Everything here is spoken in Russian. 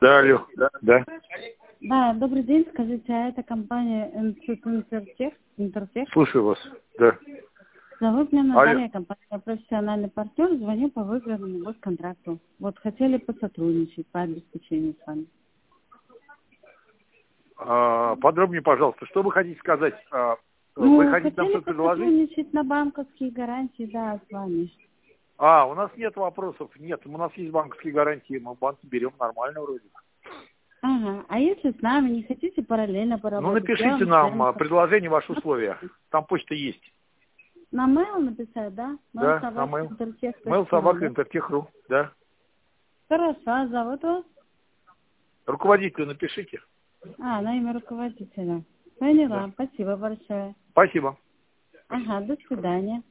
Да, алло. Да. Да, добрый день. Скажите, а это компания Интертех? Слушаю вас. Да. Зовут меня Алло. Наталья, компания профессиональный партнер. Звоню по выигранному госконтракту. Вот хотели посотрудничать по обеспечению с вами. Подробнее, пожалуйста, что вы хотите сказать? Ну, Вы хотите нам хотели что-то предложить? посотрудничать на банковские гарантии, да, с вами. У нас нет вопросов. Нет, у нас есть банковские гарантии. Мы в банке берем нормально вроде. Ага, а если с нами не хотите параллельно Ну, поработать? напишите нам предложение, ваши условия. Там почта есть. На mail написать, да? Да, на mail. mail@intertech.ru, да. Хорошо, а зовут вас? Руководителю напишите. На имя руководителя. Поняла, Да. спасибо большое. Спасибо. Ага, до свидания.